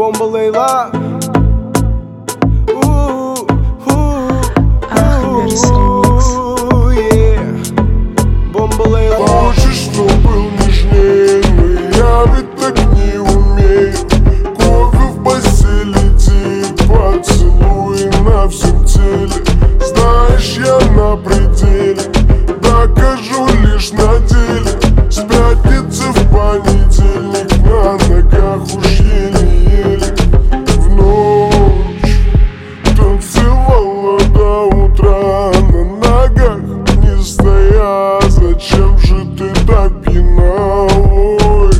Бомба Лейла. Бомба Лейла. Хочешь, чтоб был нежней, но я ведь так не умею. Кофе в постели, тик, поцелуй на всем теле. Знаешь, я на пределе, докажу лишь на деле. С пятницы в понедельник на ногах уж еле-еле. В ночь танцевала до утра, на ногах не стоя. Зачем же ты так пьяна, ой?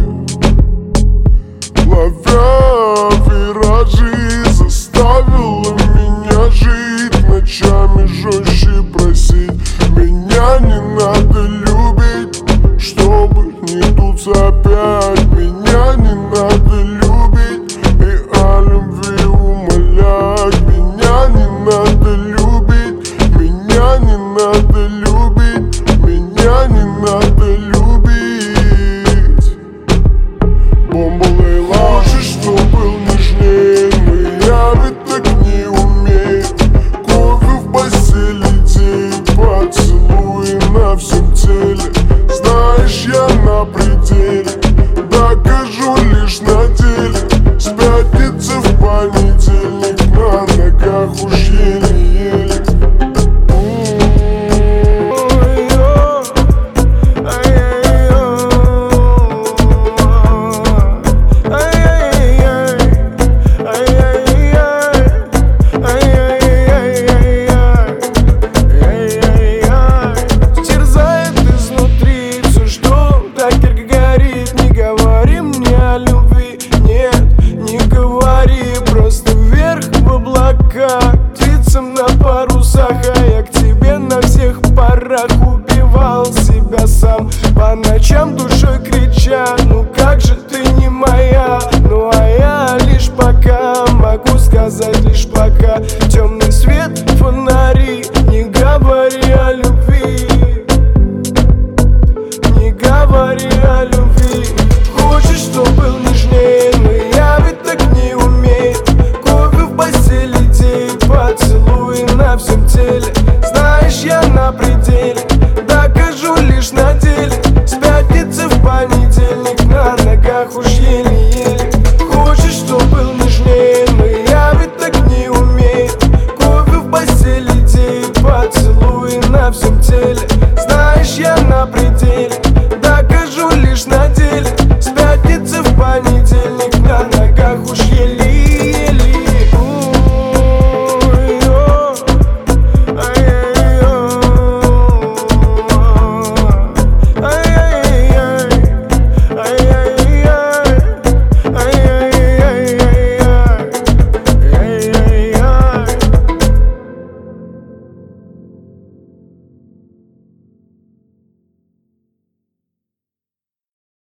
Ловя виражи, заставила меня жить, ночами жестче просить. Меня не надо любить, чтобы не дуться опять. Меня не надо любить и о любви умолять. Меня не надо любить, меня не надо любить, меня не надо любить. Бомба Лейла. Хочешь, чтоб был нежней, но я ведь так не умею. Кофе в постели, тик, поцелуй на всем теле. Знаешь, я на пределе, докажу лишь на деле. С пятницы в понедельник на ногах уж еле-еле. Птицам на парусах, а я к тебе на всех парах. Убивал себя сам по ночам, душой крича: ну как же ты не моя? Ну а я лишь пока могу сказать, лишь пока. Темный свет, фонари, не говори о любви, не говори о любви. Хочешь, чтоб был нежнее, но я ведь так не умею. Кофе в постели, поцелуй на всем теле. Знаешь, я на пределе, докажу лишь на деле. С пятницы в понедельник на ногах уж еле-еле. Хочешь, чтоб был нежнее, но я ведь так не умею. Кофе в постели, поцелуй на всем теле. Знаешь, я на пределе,